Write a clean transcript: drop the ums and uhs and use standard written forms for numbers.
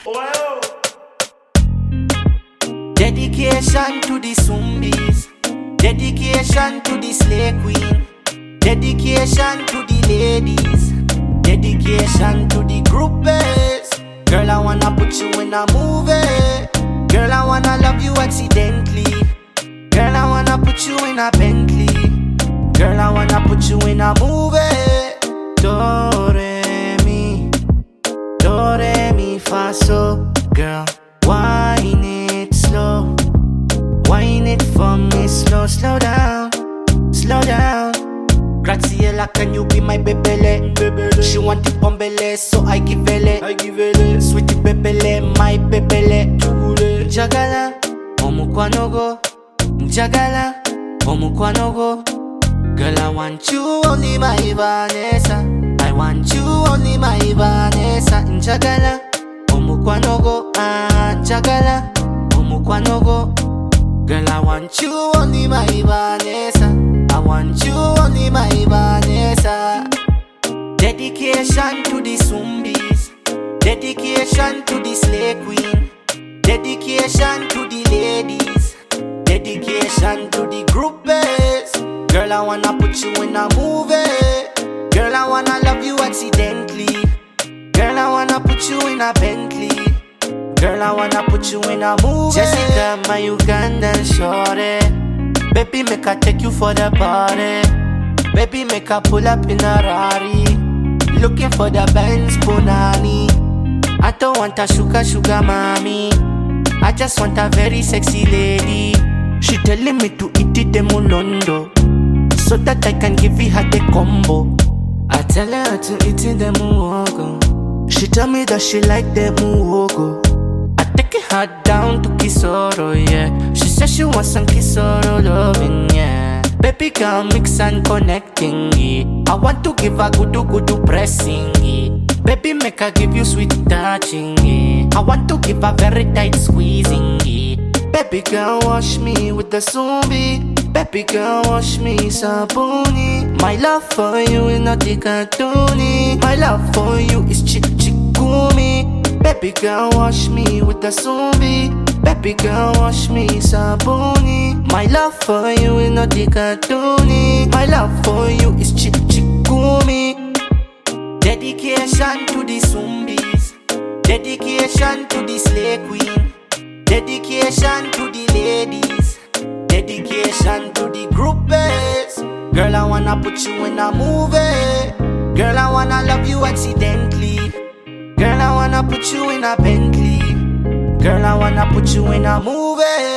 Wow. Dedication to the Zombies. Dedication to the Slay Queen. Dedication to the ladies. Dedication to the groupies. Girl, I wanna put you in a movie. Girl, I wanna love you accidentally. Girl, I wanna put you in a Bentley. Girl, I wanna put you in a movie. Do re mi fa so. Girl, wine it slow. Wine it for me slow. Slow down, slow down. Graziella, can you be my bebele? She want it bombele, so I give it. Sweetie bebele, my bebele. Njagala, omukwanogo. Njagala, omukwanogo. Girl, I want you only, my Vanessa. I want you only, my Vanessa. Njagala, omukwanogo. Njagala, omukwanogo. Girl, I want you only, my Vanessa. I want you only, my Vanessa. Dedication to the Zombies. Dedication to the Slay Queen. Dedication to the ladies. Dedication to the groupies. Girl, I wanna put you in a movie. Girl, I wanna love you accidentally. Girl, I wanna put you in a Bentley. Girl, I wanna put you in a movie. Jessica, my Ugandan shorty. Baby, make I take you for the party. Baby, make I pull up in a Rari. Looking for the Benz Bonani. I don't want a sugar mommy. I just want a very sexy lady. She telling me to eat it in Mulondo, so that I can give her the combo. I tell her to eat in the muogo. She tell me that she like the muogo. I take her down to Kisoro, yeah. She says she wants some Kisoro loving, yeah. Baby girl, mix and connecting, yeah. I want to give her good pressing, yeah. Baby, make her give you sweet touching, yeah. I want to give her very tight squeezing, yeah. Baby girl, wash me with the zombie. Baby girl, wash me sabuni. My love for you is not the cartoony. My love for you is chickumi. Baby girl, wash me with the zombie. Baby girl, wash me sabuni. My love for you is not the cartoony. My love for you is chickumi. Dedication to the Zombies. Dedication to the Slay Queen. Dedication to the ladies. Dedication to the groupies. Girl, I wanna put you in a movie. Girl, I wanna love you accidentally. Girl, I wanna put you in a Bentley. Girl, I wanna put you in a movie.